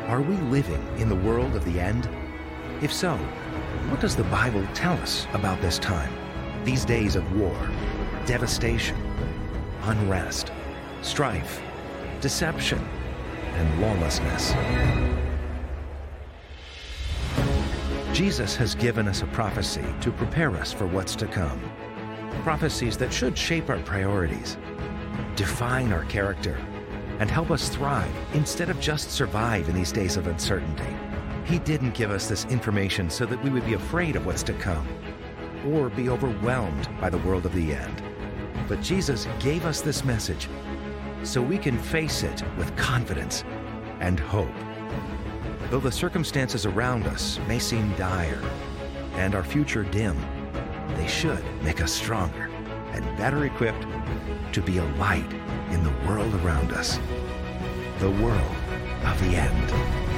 Are we living in the world of the end? If so, what does the Bible tell us about this time? These days of war, devastation, unrest, strife, deception, and lawlessness. Jesus has given us a prophecy to prepare us for what's to come. Prophecies that should shape our priorities, define our character, and help us thrive instead of just survive in these days of uncertainty. He didn't give us this information so that we would be afraid of what's to come or be overwhelmed by the world of the end. But Jesus gave us this message so we can face it with confidence and hope. Though the circumstances around us may seem dire and our future dim, they should make us stronger and better equipped to be a light in the world around us, the world of the end.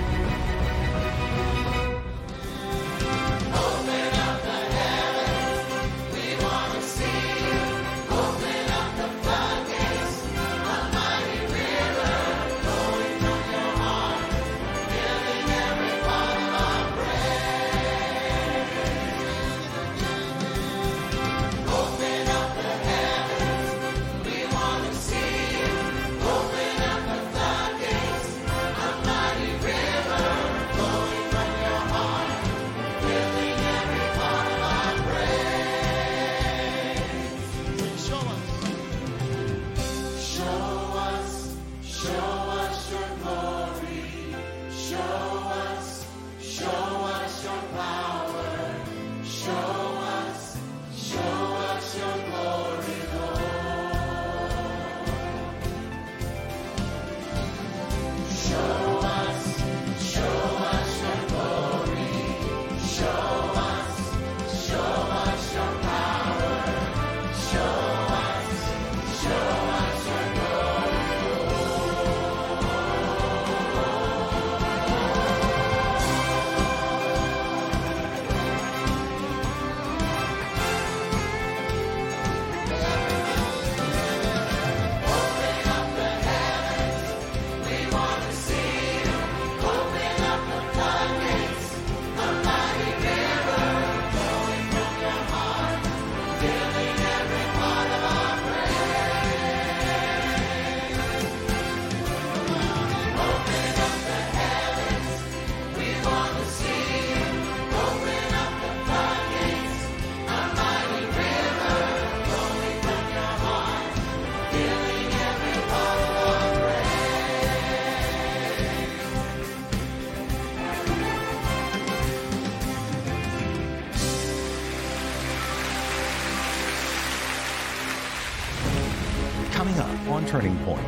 Coming up on Turning Point.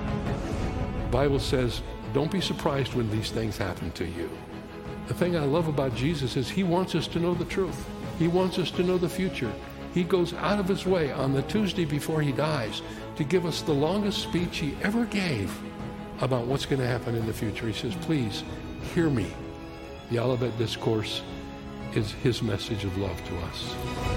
The Bible says, don't be surprised when these things happen to you. The thing I love about Jesus is he wants us to know the truth. He wants us to know the future. He goes out of his way on the Tuesday before he dies to give us the longest speech he ever gave about what's going to happen in the future. He says, please, hear me. The Olivet Discourse is his message of love to us.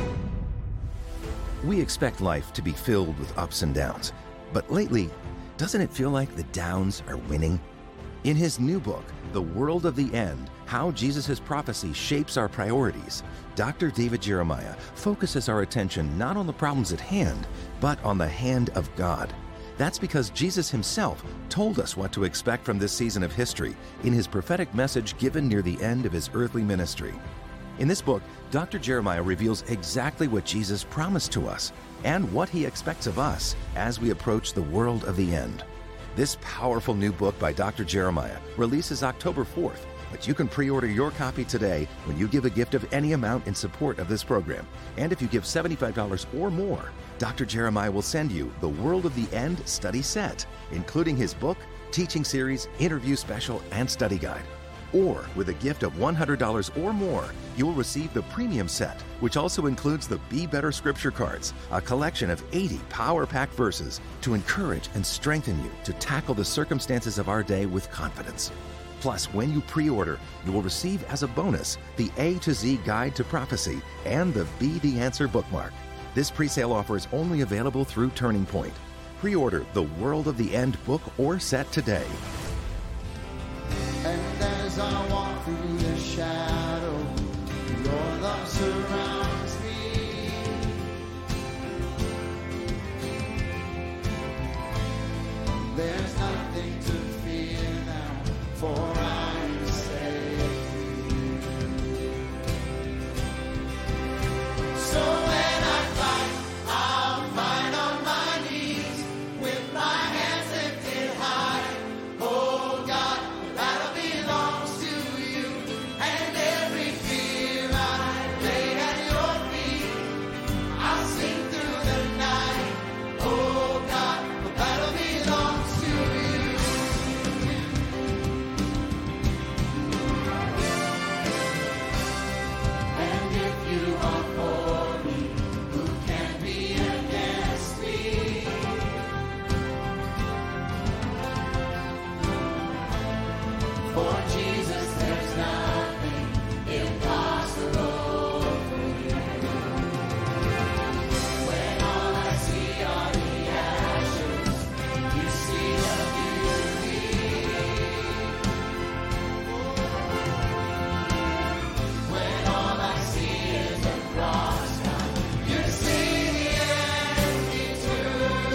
We expect life to be filled with ups and downs, but lately, doesn't it feel like the downs are winning? In his new book, The World of the End, How Jesus' Prophecy Shapes Our Priorities, Dr. David Jeremiah focuses our attention not on the problems at hand, but on the hand of God. That's because Jesus himself told us what to expect from this season of history in his prophetic message given near the end of his earthly ministry. In this book, Dr. Jeremiah reveals exactly what Jesus promised to us and what he expects of us as we approach the world of the end. This powerful new book by Dr. Jeremiah releases October 4th, but you can pre-order your copy today when you give a gift of any amount in support of this program. And if you give $75 or more, Dr. Jeremiah will send you the World of the End study set, including his book, teaching series, interview special, and study guide. Or with a gift of $100 or more, you will receive the premium set, which also includes the Be Better Scripture cards, a collection of 80 power-packed verses to encourage and strengthen you to tackle the circumstances of our day with confidence. Plus, when you pre-order, you will receive as a bonus the A to Z Guide to Prophecy and the Be the Answer bookmark. This pre-sale offer is only available through Turning Point. Pre-order the World of the End book or set today. And for I'm saved. So when I fight, I'll fight on my knees with my hands lifted high. Oh God, the battle belongs to you, and every fear I lay at your feet. I'll sing through the night. Oh God, the battle belongs to you. And if you are for me, who can be against me? For Jesus, there's nothing impossible for you. When all I see are the ashes, you see the beauty. When all I see is a cross, you see the empty tomb.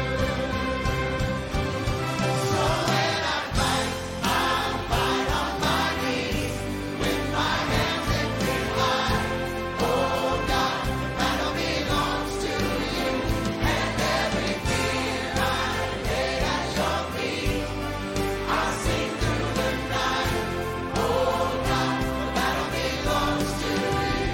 So when I fight, I'll fight on my knees with my hands lifted high. Oh God, the battle belongs to you, and every fear I lay at your feet. I'll sing through the night. Oh God, the battle belongs to you.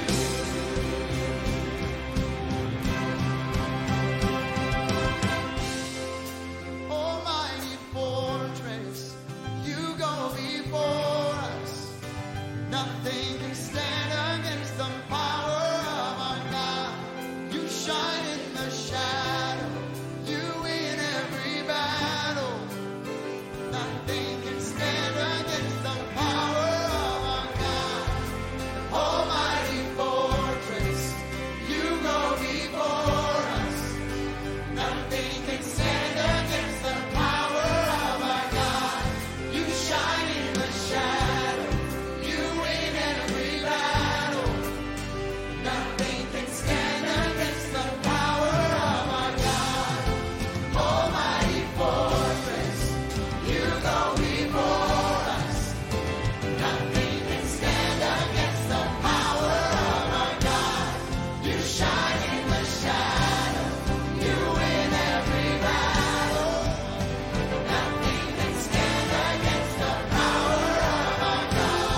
Almighty fortress, you go before us. Nothing can stand against the power of our God. You shine in the shadow, you win every battle. Nothing can stand against the power of our God. Almighty fortress, you go before us. Nothing can stand against the power of our God. You shine in the shadow, you win every battle. Nothing can stand against the power of our God. Almighty fortress, you go before us. Nothing can stand against the power of our God. You shine in the shadow, you win every battle. Nothing can stand against the power of our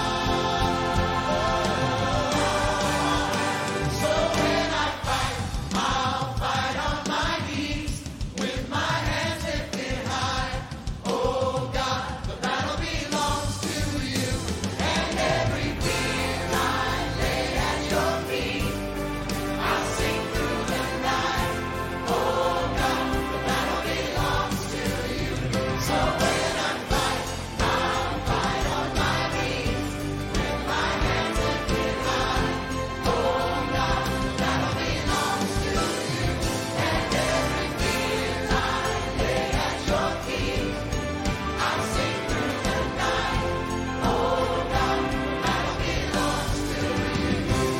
God. So when I fight, I'll fight on my knees with my hands lifted high. Oh God, the battle belongs to you, and every fear I lay at your feet. I'll sing through the night. Oh God, the battle belongs to you. So when I fight, I'll fight on my knees with my hands lifted high. Oh God, the battle belongs to you, and every fear I lay at your feet. I'll sing through the night. Oh God, the battle belongs to you.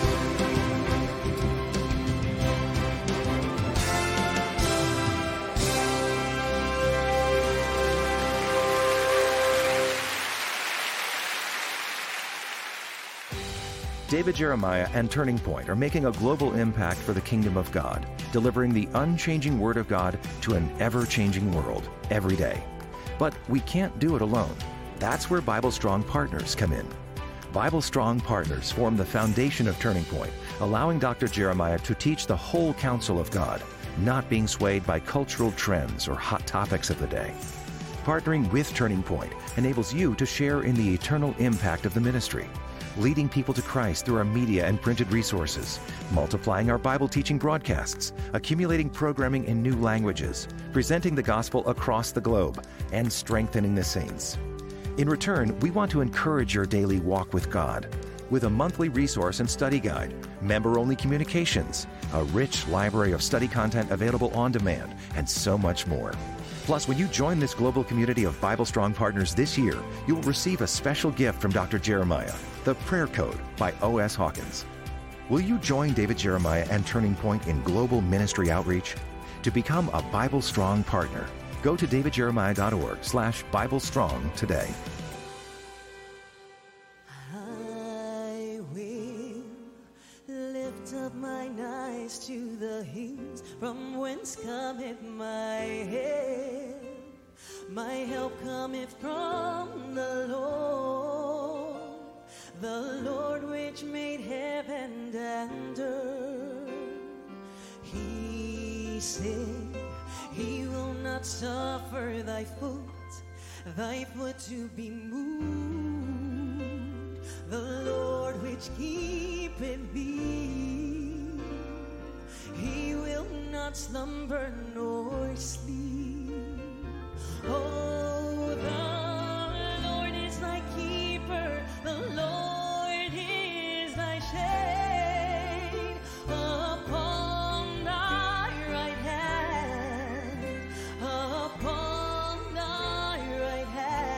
David Jeremiah and Turning Point are making a global impact for the kingdom of God, delivering the unchanging Word of God to an ever-changing world every day. But we can't do it alone. That's where Bible Strong Partners come in. Bible Strong Partners form the foundation of Turning Point, allowing Dr. Jeremiah to teach the whole counsel of God, not being swayed by cultural trends or hot topics of the day. Partnering with Turning Point enables you to share in the eternal impact of the ministry, leading people to Christ through our media and printed resources, multiplying our Bible teaching broadcasts, accumulating programming in new languages, presenting the gospel across the globe, and strengthening the saints. In return, we want to encourage your daily walk with God with a monthly resource and study guide, member-only communications, a rich library of study content available on demand, and so much more. Plus, when you join this global community of Bible Strong Partners this year, you will receive a special gift from Dr. Jeremiah, The Prayer Code by O.S. Hawkins. Will you join David Jeremiah and Turning Point in global ministry outreach? To become a Bible Strong partner, go to davidjeremiah.org/BibleStrong today. From whence cometh my help? My help cometh from the Lord which made heaven and earth. He said, He will not suffer thy foot to be moved. The Lord which keepeth thee, He will not slumber nor sleep. Oh, the Lord is thy keeper, the Lord is thy shade upon thy right hand, upon thy right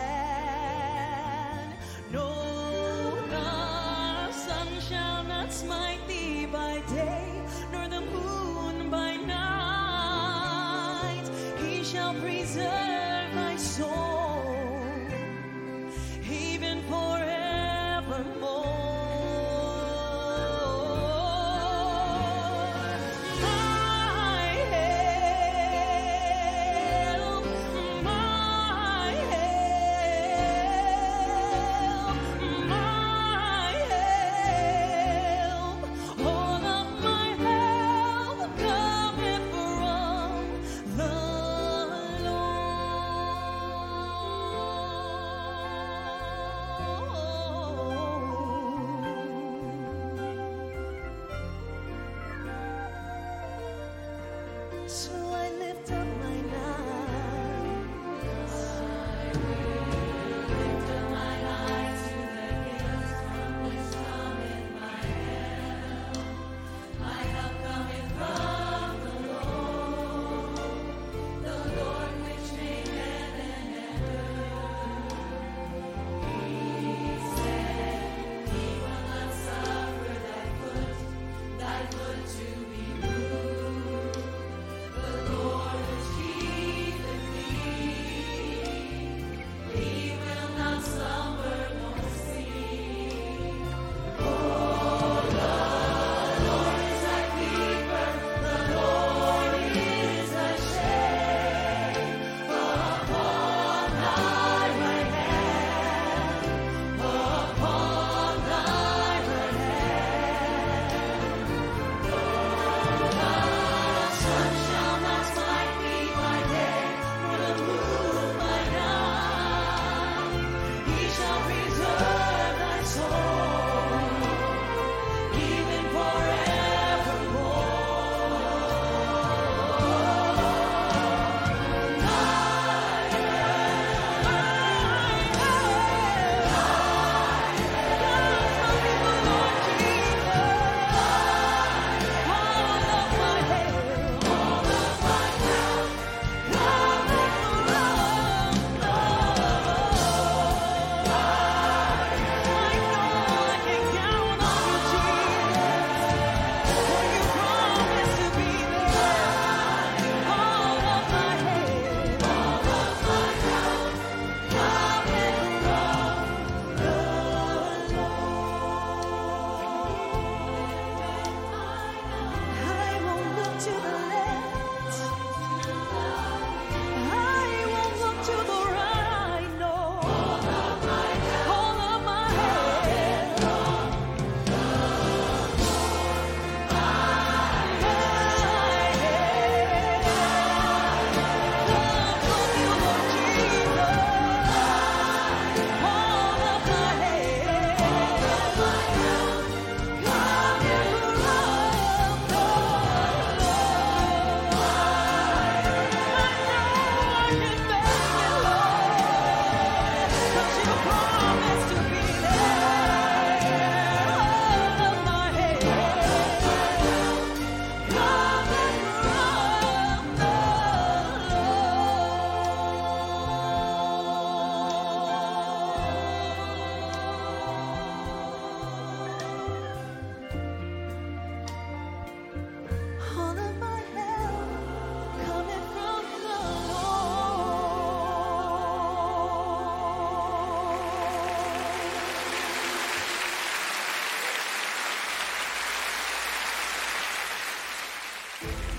hand. No, the sun shall not smite thee by day, nor the moon by night. He shall preserve thy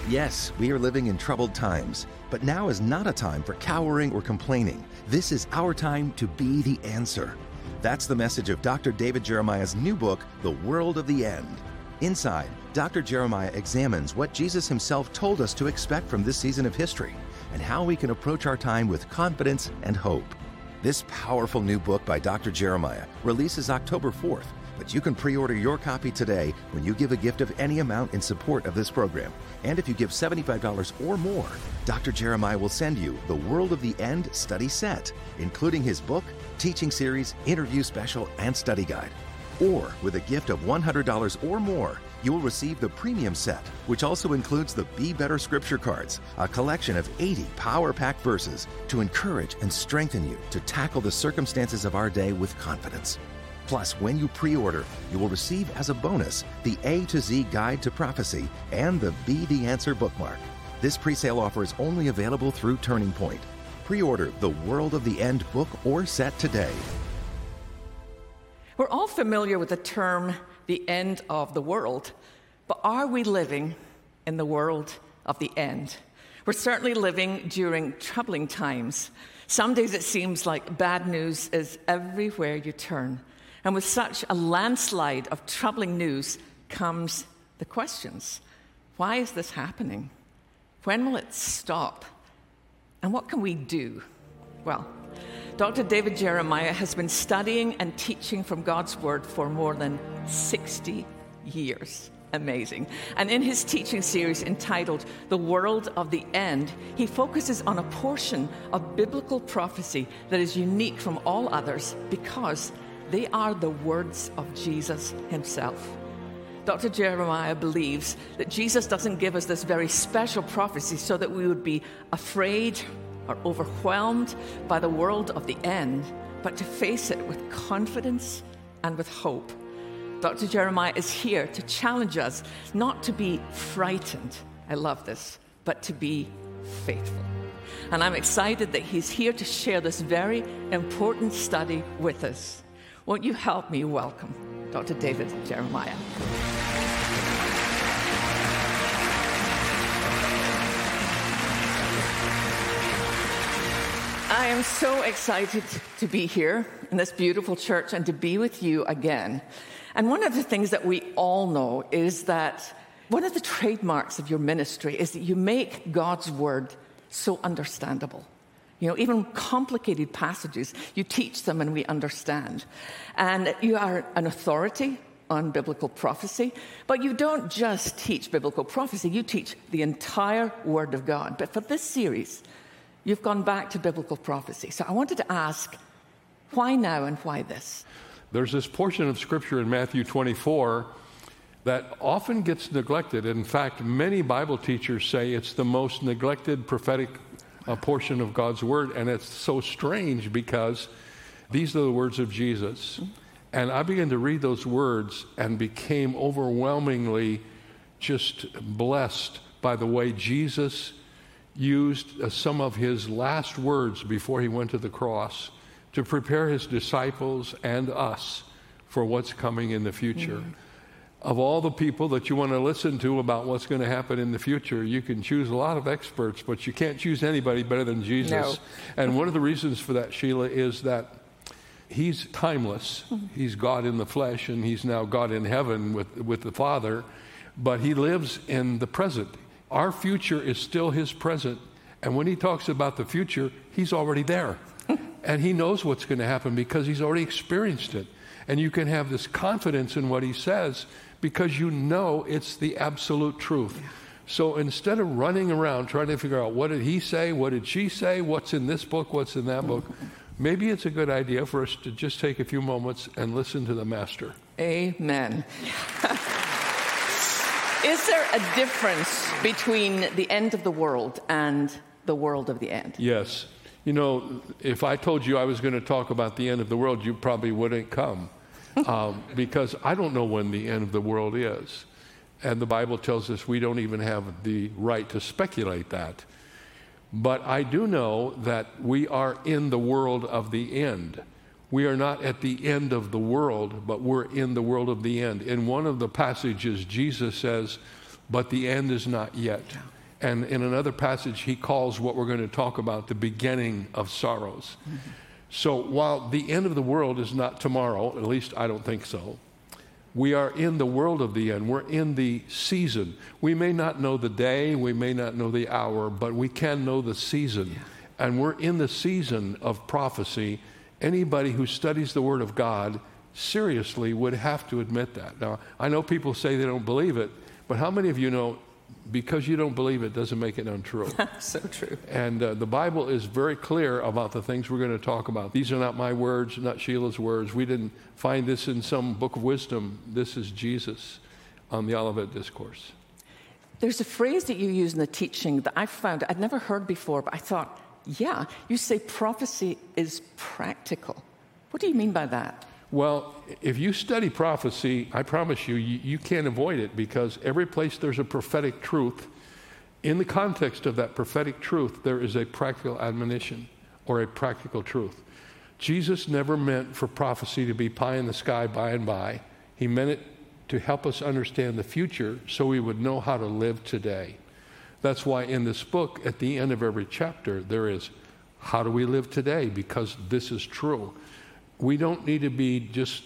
Yes, we are living in troubled times, but now is not a time for cowering or complaining. This is our time to be the answer. That's the message of Dr. David Jeremiah's new book, The World of the End. Inside, Dr. Jeremiah examines what Jesus himself told us to expect from this season of history and how we can approach our time with confidence and hope. This powerful new book by Dr. Jeremiah releases October 4th, but you can pre-order your copy today when you give a gift of any amount in support of this program. And if you give $75 or more, Dr. Jeremiah will send you the World of the End study set, including his book, teaching series, interview special, and study guide. Or with a gift of $100 or more, you will receive the premium set, which also includes the Be Better Scripture Cards, a collection of 80 power-packed verses to encourage and strengthen you to tackle the circumstances of our day with confidence. Plus, when you pre-order, you will receive as a bonus the A to Z Guide to Prophecy and the Be the Answer bookmark. This pre-sale offer is only available through Turning Point. Pre-order the World of the End book or set today. We're all familiar with the term, the end of the world, but are we living in the world of the end? We're certainly living during troubling times. Some days it seems like bad news is everywhere you turn. And with such a landslide of troubling news comes the questions. Why is this happening? When will it stop? And what can we do? Well, Dr. David Jeremiah has been studying and teaching from God's Word for more than 60 years. Amazing. And in his teaching series entitled The World of the End, he focuses on a portion of biblical prophecy that is unique from all others because they are the words of Jesus himself. Dr. Jeremiah believes that Jesus doesn't give us this very special prophecy so that we would be afraid or overwhelmed by the world of the end, but to face it with confidence and with hope. Dr. Jeremiah is here to challenge us not to be frightened, I love this, but to be faithful. And I'm excited that he's here to share this very important study with us. Won't you help me welcome Dr. David Jeremiah? I am so excited to be here in this beautiful church and to be with you again. And one of the things that we all know is that one of the trademarks of your ministry is that you make God's word so understandable. You know, even complicated passages, you teach them and we understand. And you are an authority on biblical prophecy, but you don't just teach biblical prophecy, you teach the entire Word of God. But for this series, you've gone back to biblical prophecy. So I wanted to ask, why now and why this? There's this portion of Scripture in Matthew 24 that often gets neglected. In fact, many Bible teachers say it's the most neglected prophetic portion of God's Word, and it's so strange because these are the words of Jesus. And I began to read those words and became overwhelmingly just blessed by the way Jesus used some of his last words before he went to the cross to prepare his disciples and us for what's coming in the future. Of all the people that you want to listen to about what's going to happen in the future, you can choose a lot of experts, but you can't choose anybody better than Jesus. No. And one of the reasons for that, Sheila, is that he's timeless. He's God in the flesh, and he's now God in heaven with the Father, but he lives in the present. Our future is still his present, and when he talks about the future, he's already there. And he knows what's going to happen because he's already experienced it. And you can have this confidence in what he says because you know it's the absolute truth. Yeah. So instead of running around trying to figure out what did he say, what did she say, what's in this book, what's in that book, maybe it's a good idea for us to just take a few moments and listen to the Master. Amen. Is there a difference between the end of the world and the world of the end? Yes. You know, if I told you I was going to talk about the end of the world, you probably wouldn't come because I don't know when the end of the world is. And the Bible tells us we don't even have the right to speculate that. But I do know that we are in the world of the end. We are not at the end of the world, but we're in the world of the end. In one of the passages, Jesus says, but the end is not yet. And in another passage, he calls what we're going to talk about the beginning of sorrows. So while the end of the world is not tomorrow, at least I don't think so, we are in the world of the end. We're in the season. We may not know the day, we may not know the hour, but we can know the season. And we're in the season of prophecy. Anybody who studies the Word of God seriously would have to admit that. Now, I know people say they don't believe it, but how many of you know because you don't believe it doesn't make it untrue? So true. And the Bible is very clear about the things we're going to talk about. These are not my words, not Sheila's words. We didn't find this in some book of wisdom. This is Jesus on the Olivet Discourse. There's a phrase that you use in the teaching that I found I'd never heard before, but I thought, yeah, you say prophecy is practical. What do you mean by that? Well, if you study prophecy, I promise you, you can't avoid it, because every place there's a prophetic truth, in the context of that prophetic truth, there is a practical admonition or a practical truth. Jesus never meant for prophecy to be pie in the sky by and by. He meant it to help us understand the future so we would know how to live today. That's why in this book, at the end of every chapter, there is, how do we live today? Because this is true. We don't need to be just,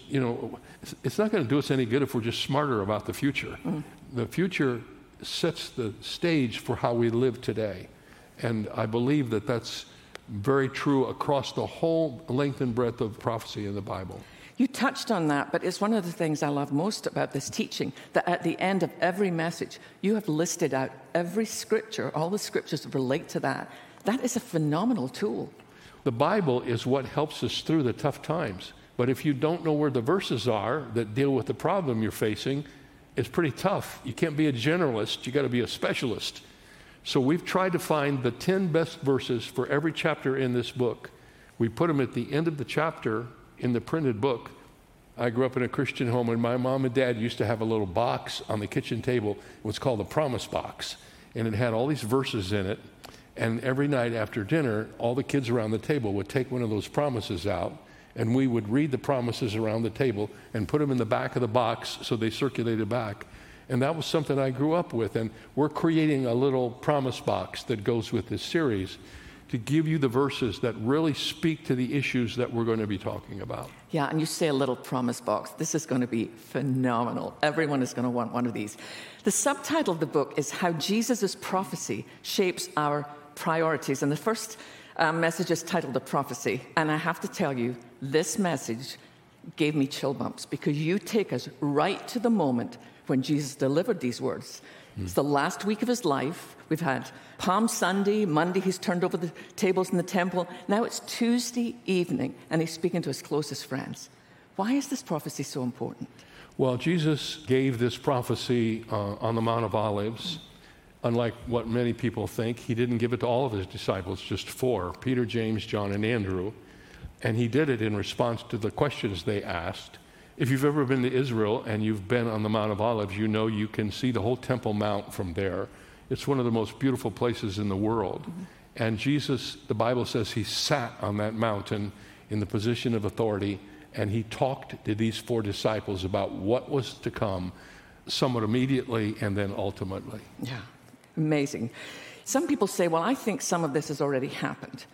it's not going to do us any good if we're just smarter about the future. The future sets the stage for how we live today. And I believe that that's very true across the whole length and breadth of prophecy in the Bible. You touched on that, but it's one of the things I love most about this teaching, that at the end of every message, you have listed out every scripture, all the scriptures that relate to that. That is a phenomenal tool. The Bible is what helps us through the tough times. But if you don't know where the verses are that deal with the problem you're facing, it's pretty tough. You can't be a generalist. You got to be a specialist. So we've tried to find the 10 best verses for every chapter in this book. We put them at the end of the chapter in the printed book. I grew up in a Christian home, and my mom and dad used to have a little box on the kitchen table. It was called the Promise Box, and it had all these verses in it. And every night after dinner, all the kids around the table would take one of those promises out, and we would read the promises around the table and put them in the back of the box so they circulated back. And that was something I grew up with. And we're creating a little promise box that goes with this series to give you the verses that really speak to the issues that we're going to be talking about. Yeah, and you say a little promise box. This is going to be phenomenal. Everyone is going to want one of these. The subtitle of the book is How Jesus' Prophecy Shapes Our Priorities. And the first message is titled A Prophecy. And I have to tell you, this message gave me chill bumps, because you take us right to the moment when Jesus delivered these words. It's the last week of his life. We've had Palm Sunday, Monday he's turned over the tables in the temple. Now it's Tuesday evening, and he's speaking to his closest friends. Why is this prophecy so important? Well, Jesus gave this prophecy on the Mount of Olives. Unlike what many people think, he didn't give it to all of his disciples, just 4, Peter, James, John, and Andrew. And he did it in response to the questions they asked. If you've ever been to Israel and you've been on the Mount of Olives, you know you can see the whole Temple Mount from there. It's one of the most beautiful places in the world. And Jesus, the Bible says, he sat on that mountain in the position of authority, and he talked to these 4 disciples about what was to come, somewhat immediately and then ultimately. Yeah, amazing. Some people say, well, I think some of this has already happened.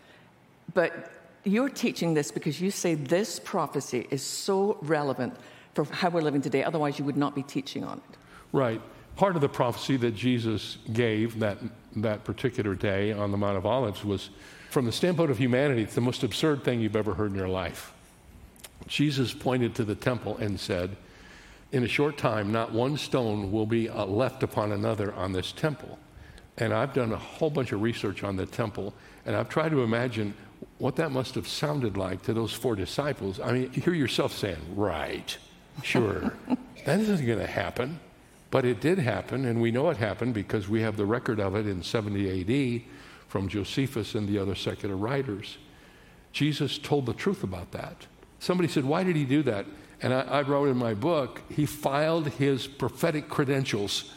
But you're teaching this because you say this prophecy is so relevant for how we're living today. Otherwise, you would not be teaching on it. Right. Part of the prophecy that Jesus gave that particular day on the Mount of Olives was, from the standpoint of humanity, it's the most absurd thing you've ever heard in your life. Jesus pointed to the temple and said, in a short time, not one stone will be left upon another on this temple. And I've done a whole bunch of research on the temple, and I've tried to imagine what that must have sounded like to those 4 disciples. I mean, you hear yourself saying, right, sure, that isn't going to happen. But it did happen, and we know it happened because we have the record of it in 70 AD from Josephus and the other secular writers. Jesus told the truth about that. Somebody said, why did he do that? And I wrote in my book, he filed his prophetic credentials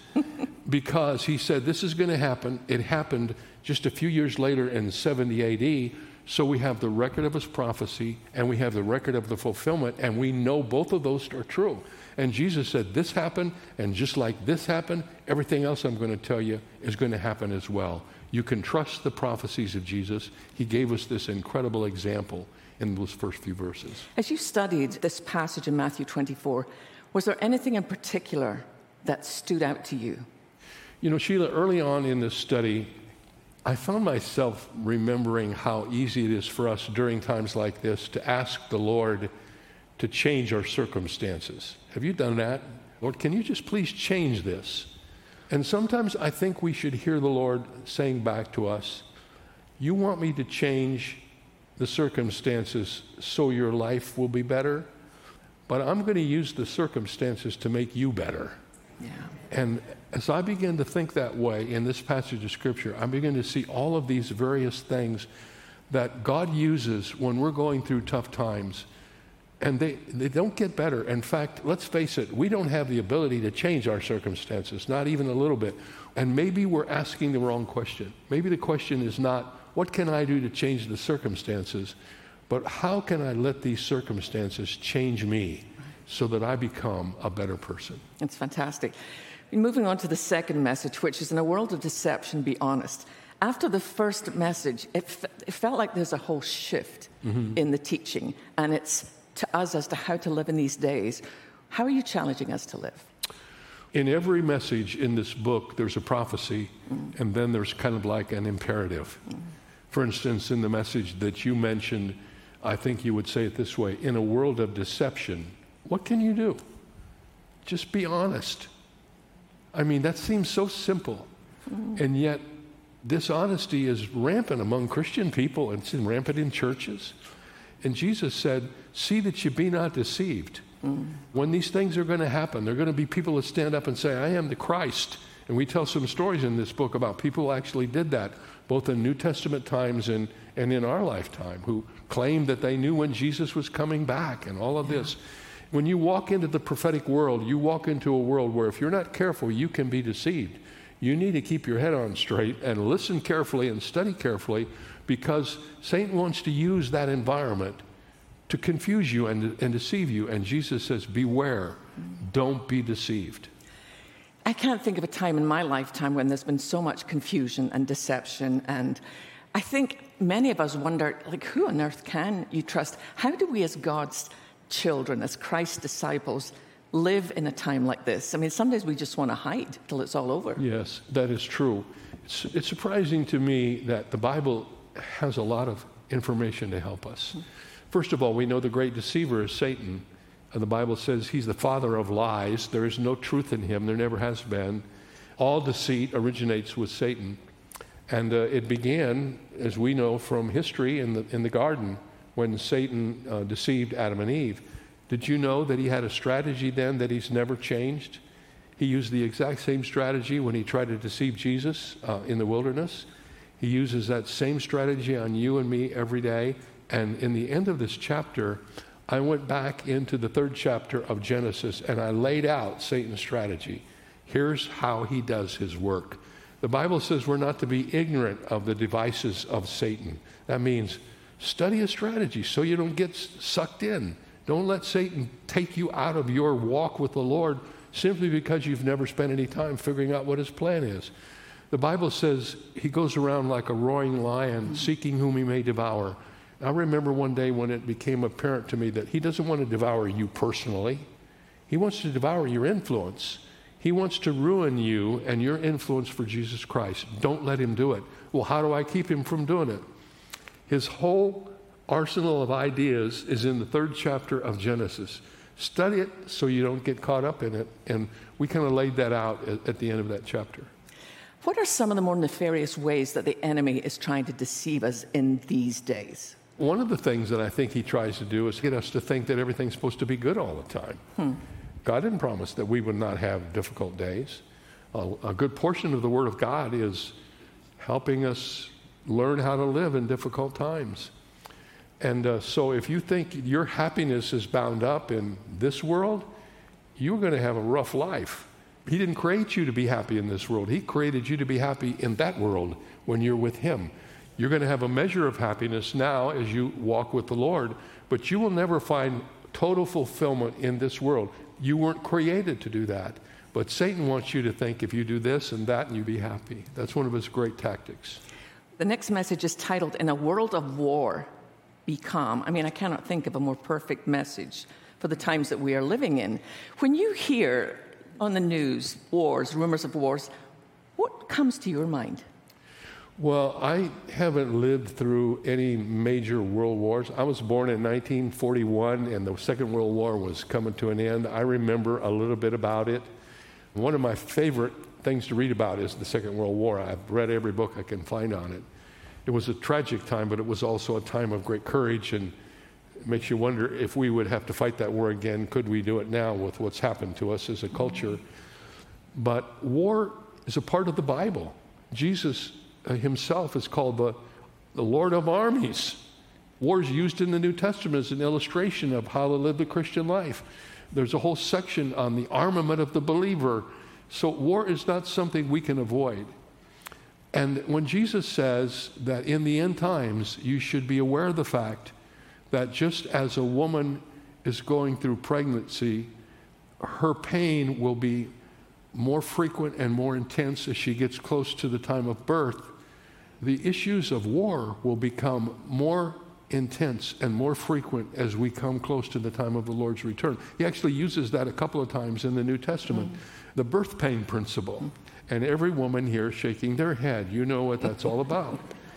because he said, this is going to happen. It happened just a few years later in 70 AD. So we have the record of his prophecy, and we have the record of the fulfillment, and we know both of those are true. And Jesus said, this happened, and just like this happened, everything else I'm going to tell you is going to happen as well. You can trust the prophecies of Jesus. He gave us this incredible example in those first few verses. As you studied this passage in Matthew 24, was there anything in particular that stood out to you? You know, Sheila, early on in this study, I found myself remembering how easy it is for us during times like this to ask the Lord to change our circumstances. Have you done that? Lord, can you just please change this? And sometimes I think we should hear the Lord saying back to us, you want me to change the circumstances so your life will be better, but I'm going to use the circumstances to make you better. Yeah. And as I begin to think that way in this passage of Scripture, I begin to see all of these various things that God uses when we're going through tough times. And they don't get better. In fact, let's face it, we don't have the ability to change our circumstances, not even a little bit. And maybe we're asking the wrong question. Maybe the question is not, what can I do to change the circumstances? But how can I let these circumstances change me so that I become a better person? It's fantastic. Moving on to the second message, which is in a world of deception, be honest. After the first message, it felt like there's a whole shift in the teaching, and it's to us as to how to live in these days. How are you challenging us to live? In every message in this book, there's a prophecy, and then there's kind of like an imperative. For instance, in the message that you mentioned, I think you would say it this way, in a world of deception, what can you do? Just be honest. I mean, that seems so simple. And yet, dishonesty is rampant among Christian people, and it's rampant in churches. And Jesus said, see that you be not deceived. When these things are going to happen, there are going to be people that stand up and say, I am the Christ. And we tell some stories in this book about people who actually did that, both in New Testament times and in our lifetime, who claimed that they knew when Jesus was coming back and all of this. When you walk into the prophetic world, you walk into a world where if you're not careful, you can be deceived. You need to keep your head on straight and listen carefully and study carefully, because Satan wants to use that environment to confuse you and deceive you. And Jesus says, beware, don't be deceived. I can't think of a time in my lifetime when there's been so much confusion and deception. And I think many of us wonder, like, who on earth can you trust? How do we as God's children, as Christ's disciples, live in a time like this? I mean, some days we just want to hide till it's all over. Yes, that is true. It's surprising to me that the Bible has a lot of information to help us. First of all, we know the great deceiver is Satan. And the Bible says he's the father of lies. There is no truth in him. There never has been. All deceit originates with Satan. And it began, as we know from history, in the garden when Satan deceived Adam and Eve. Did you know that he had a strategy then that he's never changed? He used the exact same strategy when he tried to deceive Jesus in the wilderness. He uses that same strategy on you and me every day. And in the end of this chapter, I went back into the 3rd chapter of Genesis and I laid out Satan's strategy. Here's how he does his work. The Bible says we're not to be ignorant of the devices of Satan. That means study a strategy so you don't get sucked in. Don't let Satan take you out of your walk with the Lord simply because you've never spent any time figuring out what his plan is. The Bible says he goes around like a roaring lion, seeking whom he may devour. I remember one day when it became apparent to me that he doesn't want to devour you personally. He wants to devour your influence. He wants to ruin you and your influence for Jesus Christ. Don't let him do it. Well, how do I keep him from doing it? His whole arsenal of ideas is in the 3rd chapter of Genesis. Study it so you don't get caught up in it. And we kind of laid that out at the end of that chapter. What are some of the more nefarious ways that the enemy is trying to deceive us in these days? One of the things that I think he tries to do is get us to think that everything's supposed to be good all the time. God didn't promise that we would not have difficult days. A good portion of the Word of God is helping us learn how to live in difficult times. And so if you think your happiness is bound up in this world, you're going to have a rough life. He didn't create you to be happy in this world. He created you to be happy in that world when you're with him. You're going to have a measure of happiness now as you walk with the Lord, but you will never find total fulfillment in this world. You weren't created to do that. But Satan wants you to think if you do this and that and you be happy. That's one of his great tactics. The next message is titled, In a World of War, Be Calm. I mean, I cannot think of a more perfect message for the times that we are living in. When you hear on the news wars, rumors of wars, what comes to your mind? Well, I haven't lived through any major world wars. I was born in 1941, and the Second World War was coming to an end. I remember a little bit about it. One of my favorite things to read about is the Second World War. I've read every book I can find on it. It was a tragic time, but it was also a time of great courage, and it makes you wonder if we would have to fight that war again, could we do it now with what's happened to us as a culture? But war is a part of the Bible. Jesus himself is called the Lord of armies. War is used in the New Testament as an illustration of how to live the Christian life. There's a whole section on the armament of the believer. So war is not something we can avoid. And when Jesus says that in the end times, you should be aware of the fact that just as a woman is going through pregnancy, her pain will be more frequent and more intense as she gets close to the time of birth. The issues of war will become more intense and more frequent as we come close to the time of the Lord's return. He actually uses that a couple of times in the New Testament. The birth pain principle. And every woman here shaking their head, you know what that's all about.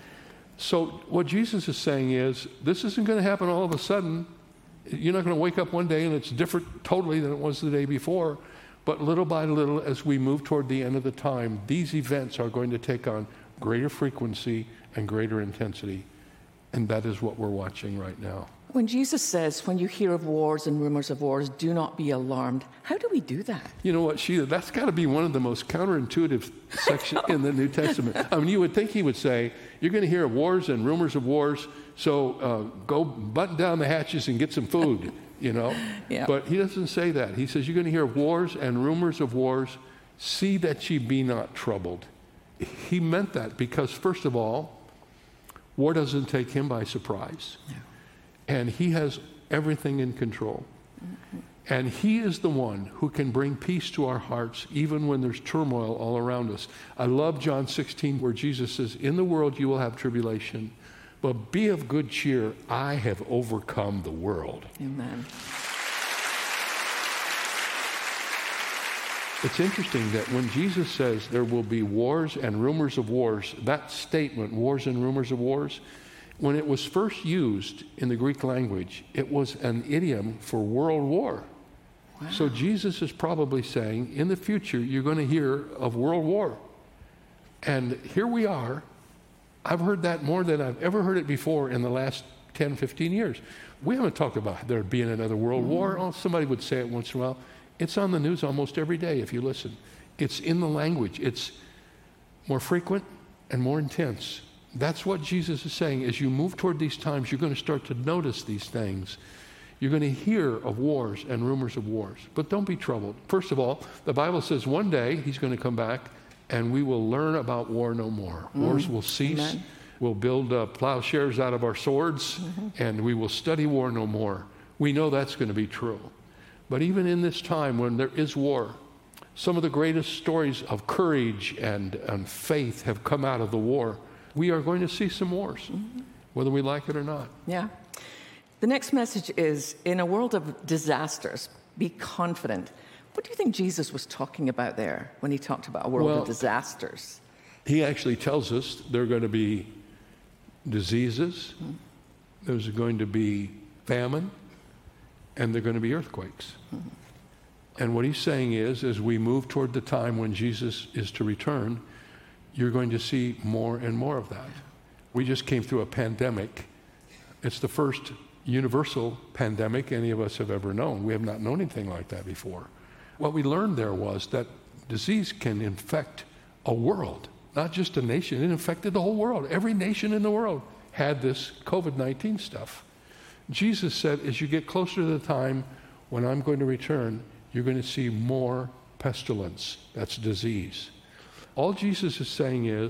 So what Jesus is saying is, this isn't going to happen all of a sudden. You're not going to wake up one day and it's different totally than it was the day before. But little by little, as we move toward the end of the time, these events are going to take on greater frequency and greater intensity. And that is what we're watching right now. When Jesus says, when you hear of wars and rumors of wars, do not be alarmed, how do we do that? You know what, Sheila, that's got to be one of the most counterintuitive sections in the New Testament. I mean, you would think he would say, you're going to hear of wars and rumors of wars, so go button down the hatches and get some food, you know. Yeah. But he doesn't say that. He says, you're going to hear of wars and rumors of wars. See that ye be not troubled. He meant that because, first of all, war doesn't take him by surprise. No. And he has everything in control. Mm-hmm. And he is the one who can bring peace to our hearts even when there's turmoil all around us. I love John 16 where Jesus says, in the world you will have tribulation, but be of good cheer. I have overcome the world. Amen. It's interesting that when Jesus says there will be wars and rumors of wars, that statement, wars and rumors of wars, when it was first used in the Greek language, it was an idiom for world war. Wow. So Jesus is probably saying, in the future, you're going to hear of world war. And here we are. I've heard that more than I've ever heard it before in the last 10, 15 years. We haven't talked about there being another world war. Oh, somebody would say it once in a while. It's on the news almost every day if you listen. It's in the language. It's more frequent and more intense. That's what Jesus is saying. As you move toward these times, you're going to start to notice these things. You're going to hear of wars and rumors of wars. But don't be troubled. First of all, the Bible says one day he's going to come back and we will learn about war no more. Wars will cease. Amen. We'll build plowshares out of our swords and we will study war no more. We know that's going to be true. But even in this time when there is war, some of the greatest stories of courage and faith have come out of the war. We are going to see some wars, whether we like it or not. Yeah. The next message is, in a world of disasters, be confident. What do you think Jesus was talking about there when he talked about a world of disasters? He actually tells us there are going to be diseases, there's going to be famine, and there are going to be earthquakes. And what he's saying is, as we move toward the time when Jesus is to return, you're going to see more and more of that. We just came through a pandemic. It's the first universal pandemic any of us have ever known. We have not known anything like that before. What we learned there was that disease can infect a world, not just a nation. It infected the whole world. Every nation in the world had this COVID-19 stuff. Jesus said, as you get closer to the time when I'm going to return, you're going to see more pestilence. That's disease. All Jesus is saying is,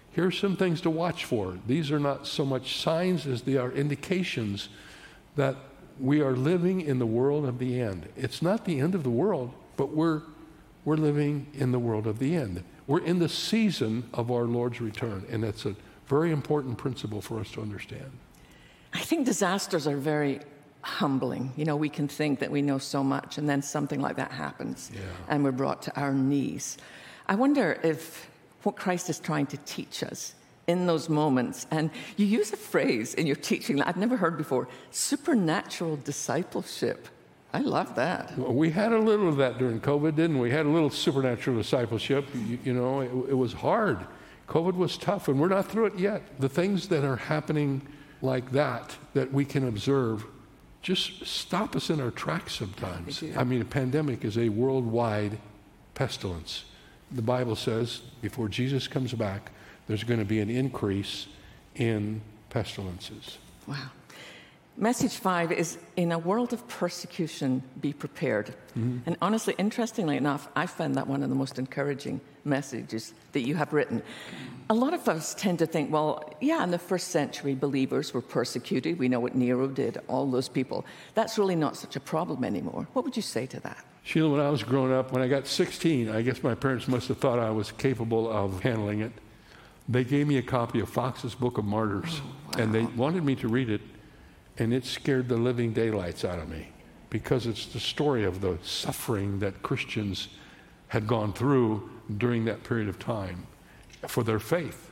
Here are some things to watch for. These are not so much signs as they are indications that we are living in the world of the end. It's not the end of the world, but we're living in the world of the end. We're in the season of our Lord's return, and that's a very important principle for us to understand. I think disasters are very humbling. You know, we can think that we know so much, and then something like that happens, and we're brought to our knees. I wonder if what Christ is trying to teach us in those moments, and you use a phrase in your teaching that I've never heard before, supernatural discipleship. I love that. Well, we had a little of that during COVID, didn't we? We had a little supernatural discipleship. You know, it was hard. COVID was tough, and we're not through it yet. The things that are happening like that we can observe just stop us in our tracks sometimes. I mean, a pandemic is a worldwide pestilence. The Bible says before Jesus comes back, there's going to be an increase in pestilences. Wow. Message 5 is, in a world of persecution, be prepared. Mm-hmm. And honestly, interestingly enough, I found that one of the most encouraging messages that you have written. A lot of us tend to think, well, yeah, in the first century, believers were persecuted. We know what Nero did, all those people. That's really not such a problem anymore. What would you say to that? Sheila, when I was growing up, when I got 16, I guess my parents must have thought I was capable of handling it. They gave me a copy of Fox's Book of Martyrs, and they wanted me to read it. And it scared the living daylights out of me because it's the story of the suffering that Christians had gone through during that period of time for their faith.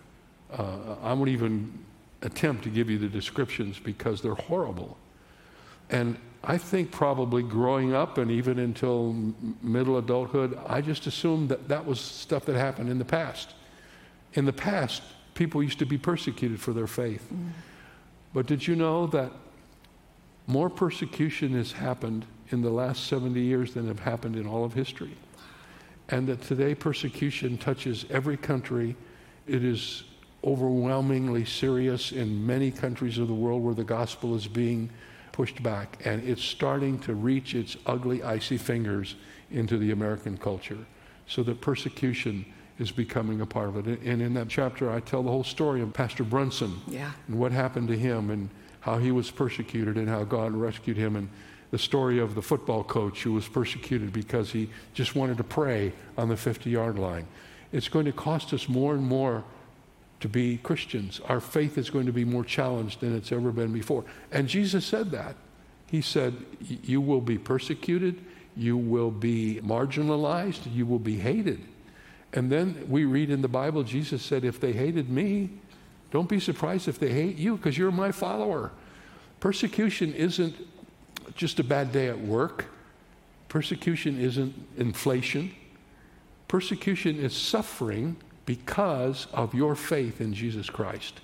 I won't even attempt to give you the descriptions because they're horrible. And I think probably growing up and even until middle adulthood, I just assumed that that was stuff that happened in the past. In the past, people used to be persecuted for their faith. But did you know that more persecution has happened in the last 70 years than have happened in all of history? And that today persecution touches every country. It is overwhelmingly serious in many countries of the world where the gospel is being pushed back. And it's starting to reach its ugly, icy fingers into the American culture. So that persecution is becoming a part of it. And in that chapter, I tell the whole story of Pastor Brunson and what happened to him and how he was persecuted and how God rescued him, and the story of the football coach who was persecuted because he just wanted to pray on the 50-yard line. It's going to cost us more and more to be Christians. Our faith is going to be more challenged than it's ever been before. And Jesus said that. He said, you will be persecuted, you will be marginalized, you will be hated. And then we read in the Bible, Jesus said, if they hated me, don't be surprised if they hate you because you're my follower. Persecution isn't just a bad day at work. Persecution isn't inflation. Persecution is suffering because of your faith in Jesus Christ.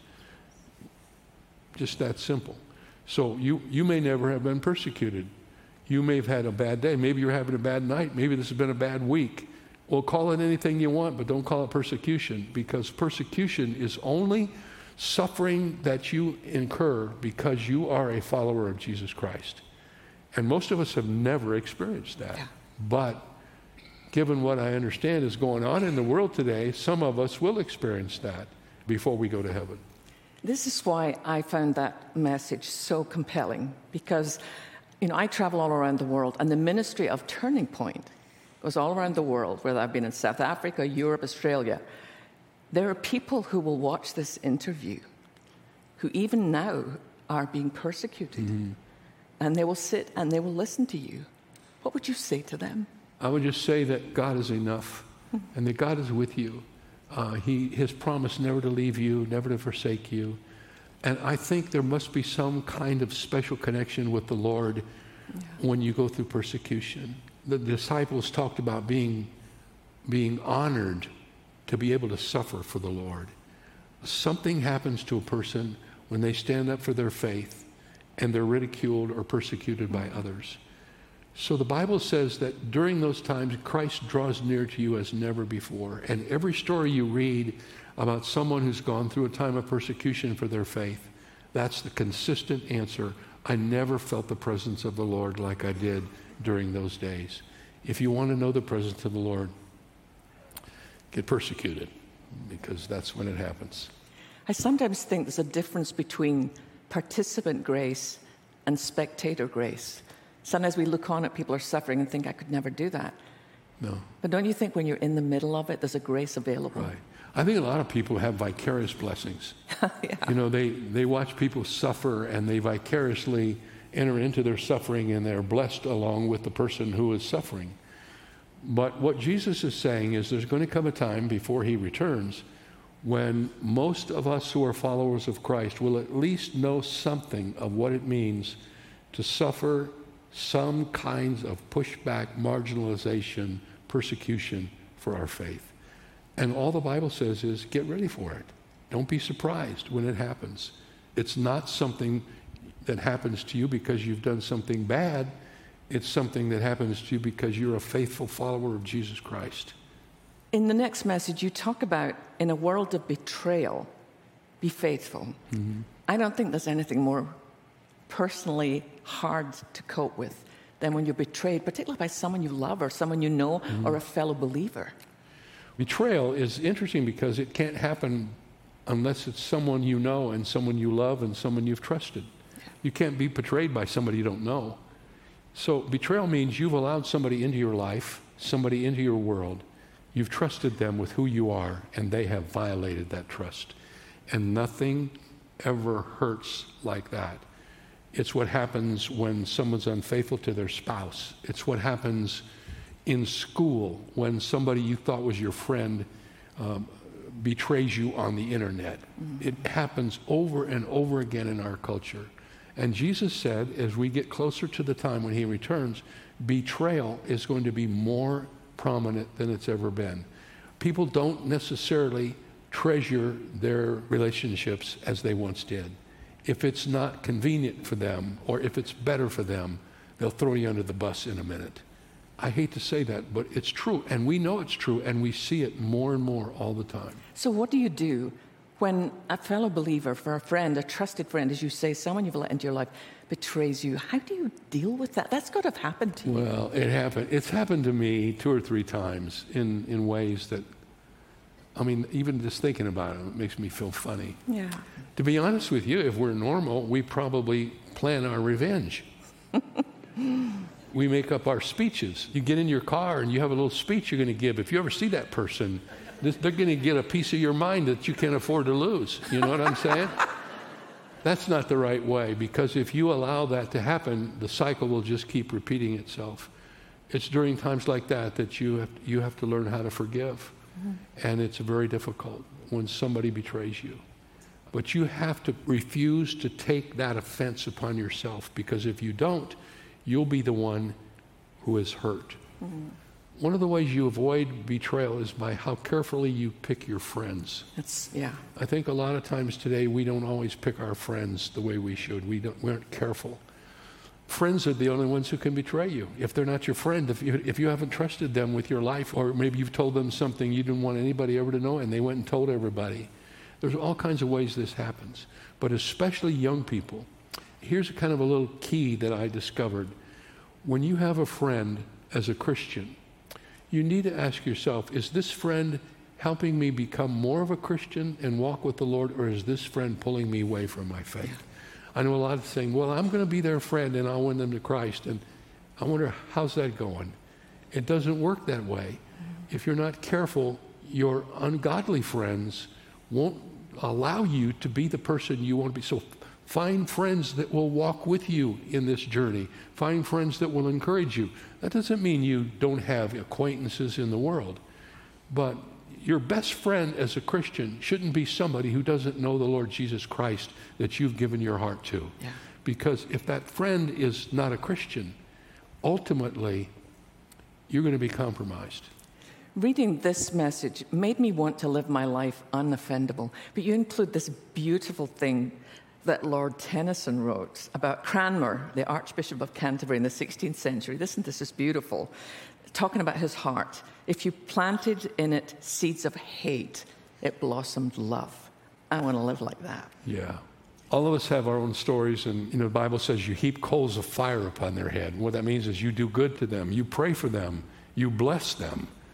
Just that simple. So you may never have been persecuted. You may have had a bad day. Maybe you're having a bad night. Maybe this has been a bad week. Well, call it anything you want, but don't call it persecution, because persecution is only suffering that you incur because you are a follower of Jesus Christ. And most of us have never experienced that. Yeah. But given what I understand is going on in the world today, some of us will experience that before we go to heaven. This is why I found that message so compelling, because, you know, I travel all around the world, and the ministry of Turning Point goes all around the world, whether I've been in South Africa, Europe, Australia. There are people who will watch this interview who even now are being persecuted. Mm-hmm. And they will sit and they will listen to you. What would you say to them? I would just say that God is enough and that God is with you. His promise never to leave you, never to forsake you. And I think there must be some kind of special connection with the Lord when you go through persecution. The disciples talked about being honored to be able to suffer for the Lord. Something happens to a person when they stand up for their faith and they're ridiculed or persecuted by others. So the Bible says that during those times, Christ draws near to you as never before. And every story you read about someone who's gone through a time of persecution for their faith, that's the consistent answer. I never felt the presence of the Lord like I did during those days. If you want to know the presence of the Lord, get persecuted. because that's when it happens. I sometimes think there's a difference between participant grace and spectator grace. Sometimes we look on at people who are suffering and think, I could never do that. No. But don't you think when you're in the middle of it, there's a grace available? Right. I think a lot of people have vicarious blessings. Yeah. You know, they watch people suffer and they vicariously enter into their suffering and they're blessed along with the person who is suffering. But what Jesus is saying is there's going to come a time before he returns when most of us who are followers of Christ will at least know something of what it means to suffer some kinds of pushback, marginalization, persecution for our faith. And all the Bible says is get ready for it. Don't be surprised when it happens. It's not something that happens to you because you've done something bad. It's something that happens to you because you're a faithful follower of Jesus Christ. In the next message, you talk about in a world of betrayal, be faithful. Mm-hmm. I don't think there's anything more personally hard to cope with than when you're betrayed, particularly by someone you love or someone you know or a fellow believer. Betrayal is interesting because it can't happen unless it's someone you know and someone you love and someone you've trusted. You can't be betrayed by somebody you don't know. So betrayal means you've allowed somebody into your life, somebody into your world. You've trusted them with who you are, and they have violated that trust. And nothing ever hurts like that. It's what happens when someone's unfaithful to their spouse. It's what happens in school when somebody you thought was your friend betrays you on the internet. Mm-hmm. It happens over and over again in our culture. And Jesus said, as we get closer to the time when he returns, betrayal is going to be more prominent than it's ever been. People don't necessarily treasure their relationships as they once did. If it's not convenient for them or if it's better for them, they'll throw you under the bus in a minute. I hate to say that, but it's true, and we know it's true, and we see it more and more all the time. So what do you do when a fellow believer, for a friend, a trusted friend, as you say, someone you've let into your life, betrays you? How do you deal with that? That's got to have happened to you. Well, it happened. It's happened to me 2 or 3 times in ways that, I mean, even just thinking about it makes me feel funny. Yeah. To be honest with you, if we're normal, we probably plan our revenge. We make up our speeches. You get in your car and you have a little speech you're going to give. If you ever see that person, they're going to get a piece of your mind that you can't afford to lose. You know what I'm saying? That's not the right way, because if you allow that to happen, the cycle will just keep repeating itself. It's during times like that that you have to learn how to forgive. Mm-hmm. And it's very difficult when somebody betrays you. But you have to refuse to take that offense upon yourself, because if you don't, you'll be the one who is hurt. Mm-hmm. One of the ways you avoid betrayal is by how carefully you pick your friends. I think a lot of times today we don't always pick our friends the way we should. We aren't careful. Friends are the only ones who can betray you. If they're not your friend, if you haven't trusted them with your life, or maybe you've told them something you didn't want anybody ever to know and they went and told everybody. There's all kinds of ways this happens, but especially young people. Here's kind of a little key that I discovered. When you have a friend as a Christian, you need to ask yourself, is this friend helping me become more of a Christian and walk with the Lord, or is this friend pulling me away from my faith? Yeah. I know a lot of saying, well, I'm going to be their friend and I'll win them to Christ. And I wonder, how's that going? It doesn't work that way. If you're not careful, your ungodly friends won't allow you to be the person you want to be. So find friends that will walk with you in this journey. Find friends that will encourage you. That doesn't mean you don't have acquaintances in the world, but your best friend as a Christian shouldn't be somebody who doesn't know the Lord Jesus Christ that you've given your heart to. Yeah. Because if that friend is not a Christian, ultimately, you're going to be compromised. Reading this message made me want to live my life unoffendable, but you include this beautiful thing that Lord Tennyson wrote about Cranmer, the Archbishop of Canterbury in the 16th century. Listen, this is beautiful. Talking about his heart. If you planted in it seeds of hate, it blossomed love. I want to live like that. Yeah. All of us have our own stories, and the Bible says you heap coals of fire upon their head. What that means is you do good to them, you pray for them, you bless them,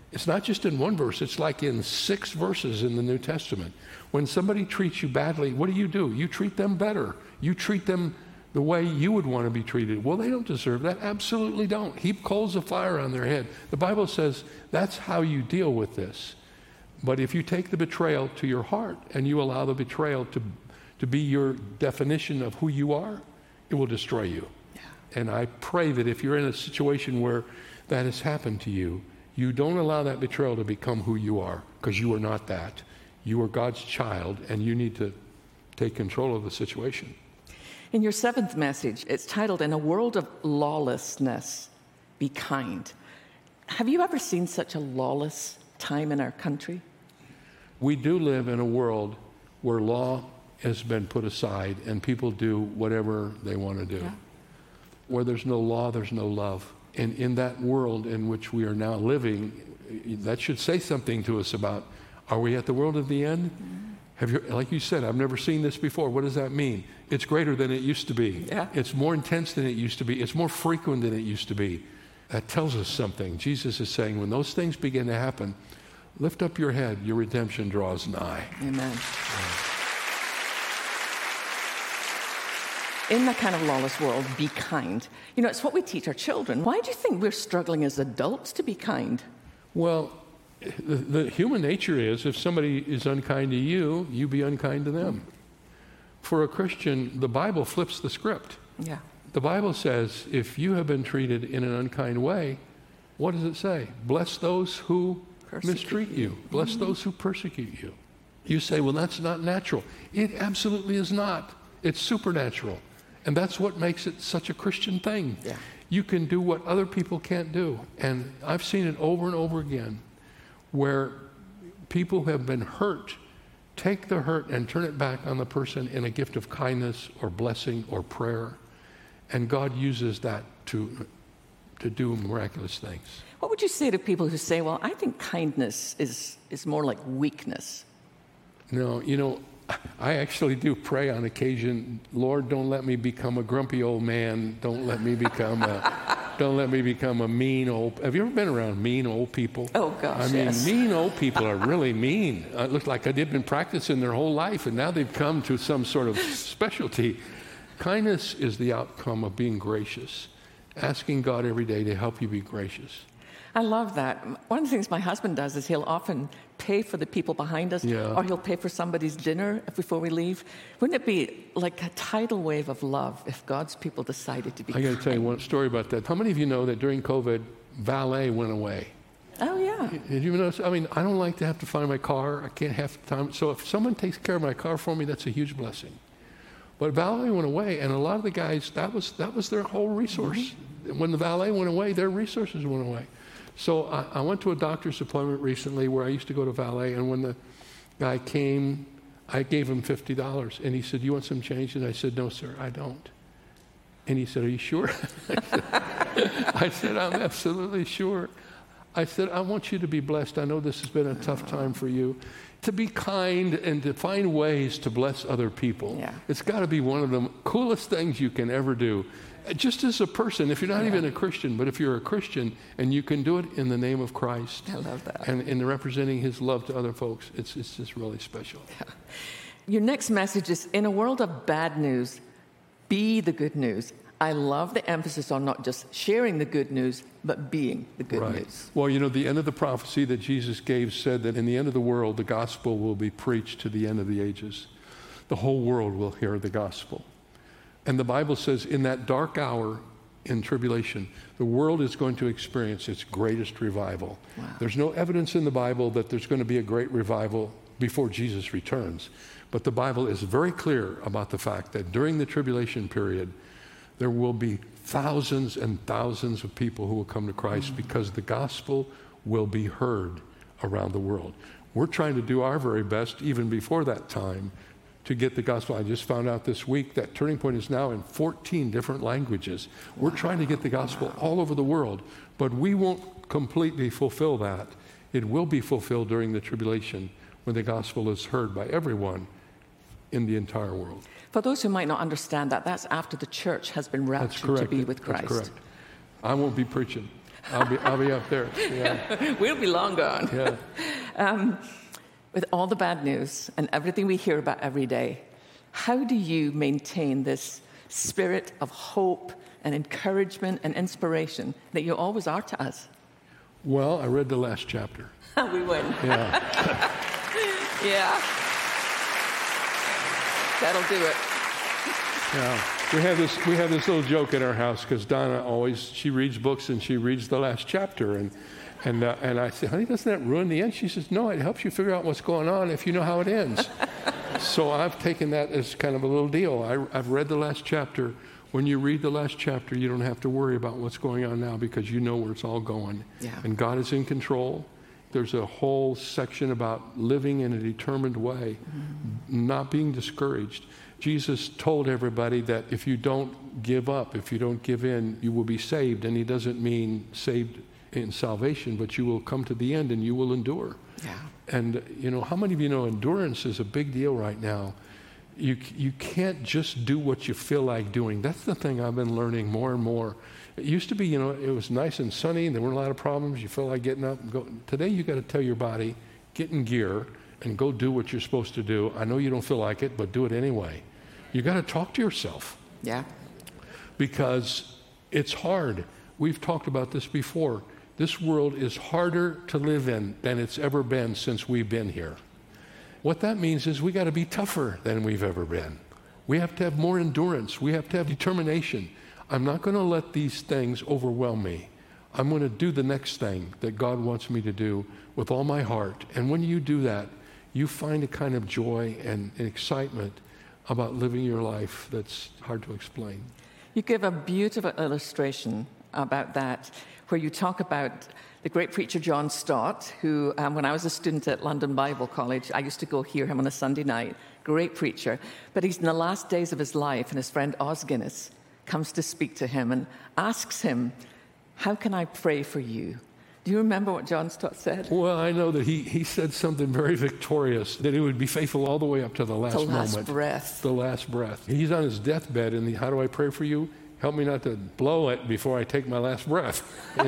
It's not just in one verse. It's like in 6 verses in the New Testament. When somebody treats you badly, what do? You treat them better. You treat them the way you would want to be treated. Well, they don't deserve that. Absolutely don't. Heap coals of fire on their head. The Bible says that's how you deal with this. But if you take the betrayal to your heart and you allow the betrayal to be your definition of who you are, it will destroy you. Yeah. And I pray that if you're in a situation where that has happened to you, you don't allow that betrayal to become who you are, because you are not that. You are God's child, and you need to take control of the situation. In your 7th message, it's titled, In a World of Lawlessness, Be Kind. Have you ever seen such a lawless time in our country? We do live in a world where law has been put aside and people do whatever they want to do. Yeah. Where there's no law, there's no love. And in that world in which we are now living, that should say something to us about, are we at the world of the end? Have you, like you said, I've never seen this before. What does that mean? It's greater than it used to be. Yeah. It's more intense than it used to be. It's more frequent than it used to be. That tells us something. Jesus is saying, when those things begin to happen, lift up your head, your redemption draws nigh. Amen. In that kind of lawless world, be kind. You know, it's what we teach our children. Why do you think we're struggling as adults to be kind? Well, the human nature is, if somebody is unkind to you, you be unkind to them. For a Christian, the Bible flips the script. Yeah. The Bible says, if you have been treated in an unkind way, what does it say? Bless those who mistreat you. Bless those who persecute you. You say, well, that's not natural. It absolutely is not. It's supernatural. And that's what makes it such a Christian thing. Yeah. You can do what other people can't do. And I've seen it over and over again, where people who have been hurt take the hurt and turn it back on the person in a gift of kindness or blessing or prayer. And God uses that to do miraculous things. What would you say to people who say, well, I think kindness is more like weakness? No, you know, I actually do pray on occasion, Lord, don't let me become a grumpy old man. Don't let me become a mean old... Have you ever been around mean old people? Oh, gosh, I mean, mean old people are really mean. It looks like they've been practicing their whole life, and now they've come to some sort of specialty. Kindness is the outcome of being gracious, asking God every day to help you be gracious. I love that. One of the things my husband does is he'll often pay for the people behind us, or he'll pay for somebody's dinner before we leave. Wouldn't it be like a tidal wave of love if God's people decided to be kind? I got to tell you one story about that. How many of you know that during COVID, valet went away? Oh, yeah. Did you notice? I mean, I don't like to have to find my car. I can't have time. So if someone takes care of my car for me, that's a huge blessing. But valet went away, and a lot of the guys, that was their whole resource. Mm-hmm. When the valet went away, their resources went away. So I went to a doctor's appointment recently where I used to go to valet, and when the guy came, I gave him $50. And he said, you want some change? And I said, no, sir, I don't. And he said, are you sure? I said, I'm absolutely sure. I said, I want you to be blessed. I know this has been a tough time for you. To be kind and to find ways to bless other people. Yeah. It's got to be one of the coolest things you can ever do. Just as a person, if you're not even a Christian, but if you're a Christian and you can do it in the name of Christ. I love that. And in representing his love to other folks, it's just really special. Yeah. Your next message is, in a world of bad news, be the good news. I love the emphasis on not just sharing the good news, but being the good news. Well, you know, the end of the prophecy that Jesus gave said that in the end of the world, the gospel will be preached to the end of the ages. The whole world will hear the gospel. And the Bible says in that dark hour in tribulation, the world is going to experience its greatest revival. Wow. There's no evidence in the Bible that there's going to be a great revival before Jesus returns. But the Bible is very clear about the fact that during the tribulation period, there will be thousands and thousands of people who will come to Christ because the gospel will be heard around the world. We're trying to do our very best, even before that time, to get the gospel. I just found out this week that Turning Point is now in 14 different languages. We're trying to get the gospel all over the world, but we won't completely fulfill that. It will be fulfilled during the tribulation when the gospel is heard by everyone in the entire world. For those who might not understand that, that's after the church has been raptured to be with Christ. That's correct. I won't be preaching. I'll be up there. Yeah. We'll be long gone. Yeah. With all the bad news and everything we hear about every day, how do you maintain this spirit of hope and encouragement and inspiration that you always are to us? Well, I read the last chapter. We win. Yeah. Yeah. That'll do it. Yeah. We have this little joke in our house because Donna she reads books and she reads the last chapter and I say, honey, doesn't that ruin the end? She says, no, it helps you figure out what's going on if you know how it ends. So I've taken that as kind of a little deal. I've read the last chapter. When you read the last chapter, you don't have to worry about what's going on now because you know where it's all going. Yeah. And God is in control. There's a whole section about living in a determined way, not being discouraged. Jesus told everybody that if you don't give up, if you don't give in, you will be saved. And he doesn't mean saved in salvation, but you will come to the end and you will endure. Yeah. And, how many of you know endurance is a big deal right now? You can't just do what you feel like doing. That's the thing I've been learning more and more. It used to be, it was nice and sunny, and there weren't a lot of problems. You feel like getting up and go. Today you got to tell your body, get in gear and go do what you're supposed to do. I know you don't feel like it, but do it anyway. You got to talk to yourself. Yeah. Because it's hard. We've talked about this before. This world is harder to live in than it's ever been since we've been here. What that means is we got to be tougher than we've ever been. We have to have more endurance. We have to have determination. I'm not going to let these things overwhelm me. I'm going to do the next thing that God wants me to do with all my heart. And when you do that, you find a kind of joy and excitement about living your life that's hard to explain. You give a beautiful illustration about that, where you talk about the great preacher John Stott, who, when I was a student at London Bible College, I used to go hear him on a Sunday night. Great preacher. But he's in the last days of his life, and his friend Os Guinness comes to speak to him and asks him, how can I pray for you? Do you remember what John Stott said? Well, I know that he said something very victorious, that he would be faithful all the way up to the last moment. The last breath. The last breath. He's on his deathbed, and how do I pray for you? Help me not to blow it before I take my last breath,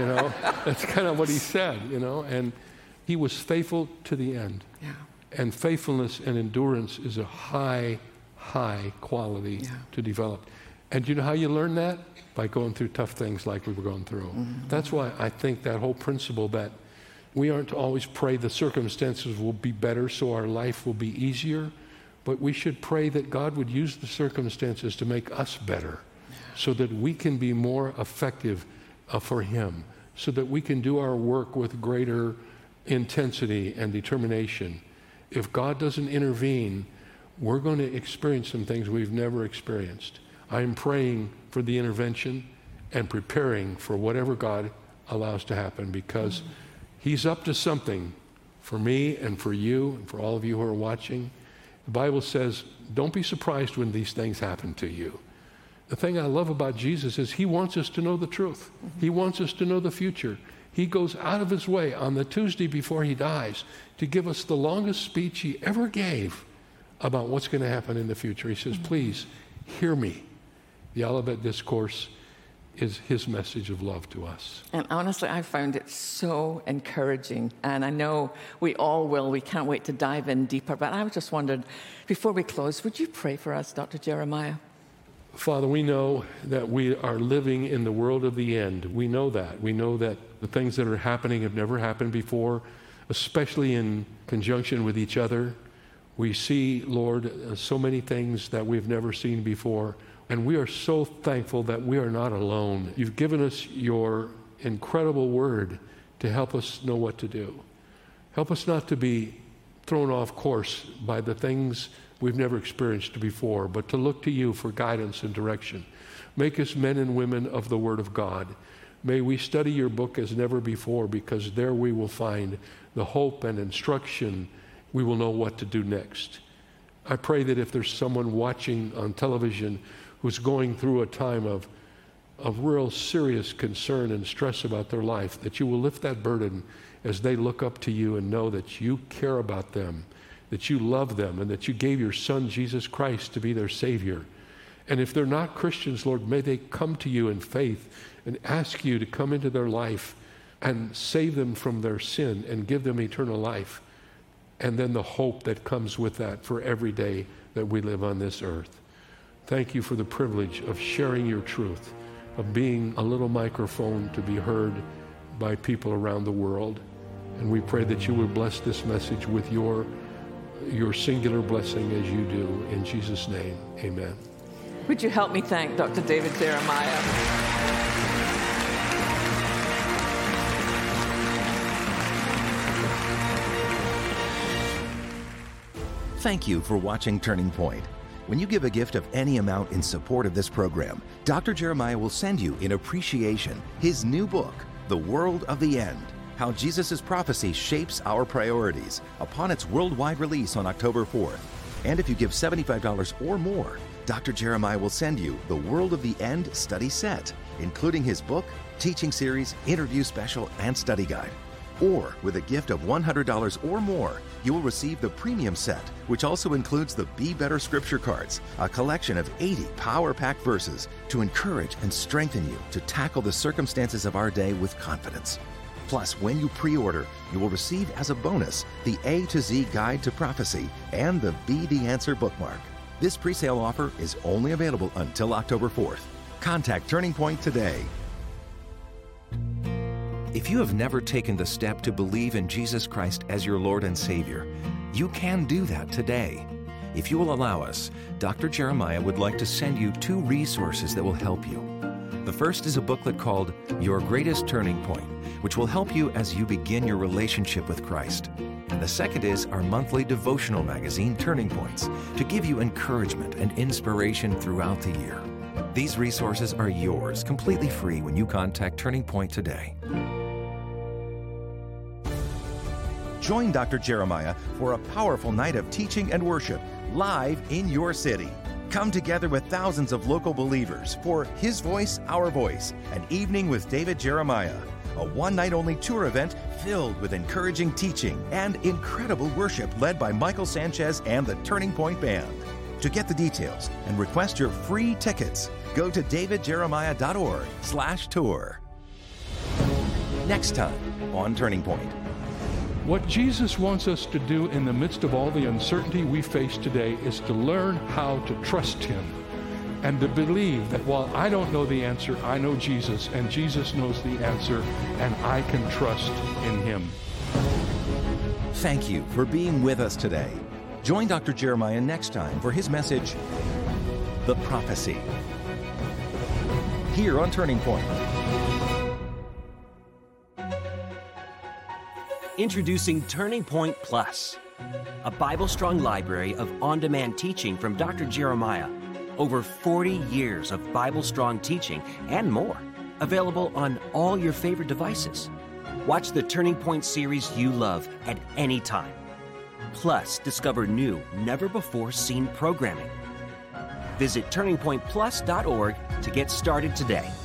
That's kind of what he said, and he was faithful to the end. Yeah. And faithfulness and endurance is a high, high quality to develop. And you know how you learn that? By going through tough things like we were going through. Mm-hmm. That's why I think that whole principle that we aren't to always pray the circumstances will be better so our life will be easier, but we should pray that God would use the circumstances to make us better so that we can be more effective for Him, so that we can do our work with greater intensity and determination. If God doesn't intervene, we're going to experience some things we've never experienced. I'm praying for the intervention and preparing for whatever God allows to happen because He's up to something for me and for you and for all of you who are watching. The Bible says, don't be surprised when these things happen to you. The thing I love about Jesus is He wants us to know the truth. He wants us to know the future. He goes out of His way on the Tuesday before He dies to give us the longest speech He ever gave about what's going to happen in the future. He says, please, hear me. The Olivet Discourse is His message of love to us. And honestly, I found it so encouraging. And I know we all will. We can't wait to dive in deeper. But I just wondered, before we close, would you pray for us, Dr. Jeremiah? Father, we know that we are living in the world of the end. We know that. We know that the things that are happening have never happened before, especially in conjunction with each other. We see, Lord, so many things that we've never seen before. And we are so thankful that we are not alone. You've given us your incredible word to help us know what to do. Help us not to be thrown off course by the things we've never experienced before, but to look to you for guidance and direction. Make us men and women of the Word of God. May we study your book as never before, because there we will find the hope and instruction. We will know what to do next. I pray that if there's someone watching on television who's going through a time of real serious concern and stress about their life, that you will lift that burden as they look up to you and know that you care about them, that you love them, and that you gave your Son, Jesus Christ, to be their Savior. And if they're not Christians, Lord, may they come to you in faith and ask you to come into their life and save them from their sin and give them eternal life. And then the hope that comes with that for every day that we live on this earth. Thank you for the privilege of sharing your truth, of being a little microphone to be heard by people around the world. And we pray that you would bless this message with your singular blessing as you do. In Jesus' name, amen. Would you help me thank Dr. David Jeremiah? Thank you for watching Turning Point. When you give a gift of any amount in support of this program, Dr. Jeremiah will send you, in appreciation, his new book, The World of the End, How Jesus' Prophecy Shapes Our Priorities, upon its worldwide release on October 4th. And if you give $75 or more, Dr. Jeremiah will send you The World of the End study set, including his book, teaching series, interview special, and study guide. Or, with a gift of $100 or more, you will receive the premium set, which also includes the Be Better Scripture Cards, a collection of 80 power-packed verses to encourage and strengthen you to tackle the circumstances of our day with confidence. Plus, when you pre-order, you will receive as a bonus the A to Z Guide to Prophecy and the Be the Answer bookmark. This pre-sale offer is only available until October 4th. Contact Turning Point today. If you have never taken the step to believe in Jesus Christ as your Lord and Savior, you can do that today. If you will allow us, Dr. Jeremiah would like to send you 2 resources that will help you. The first is a booklet called Your Greatest Turning Point, which will help you as you begin your relationship with Christ. And the second is our monthly devotional magazine, Turning Points, to give you encouragement and inspiration throughout the year. These resources are yours completely free when you contact Turning Point today. Join Dr. Jeremiah for a powerful night of teaching and worship live in your city. Come together with thousands of local believers for His Voice, Our Voice, an evening with David Jeremiah, a one-night-only tour event filled with encouraging teaching and incredible worship led by Michael Sanchez and the Turning Point Band. To get the details and request your free tickets, go to davidjeremiah.org/tour. Next time on Turning Point. What Jesus wants us to do in the midst of all the uncertainty we face today is to learn how to trust Him and to believe that while I don't know the answer, I know Jesus, and Jesus knows the answer, and I can trust in Him. Thank you for being with us today. Join Dr. Jeremiah next time for his message, The Prophecy, here on Turning Point. Introducing Turning Point Plus, a Bible-strong library of on-demand teaching from Dr. Jeremiah. Over 40 years of Bible-strong teaching and more, available on all your favorite devices. Watch the Turning Point series you love at any time. Plus, discover new, never-before-seen programming. Visit turningpointplus.org to get started today.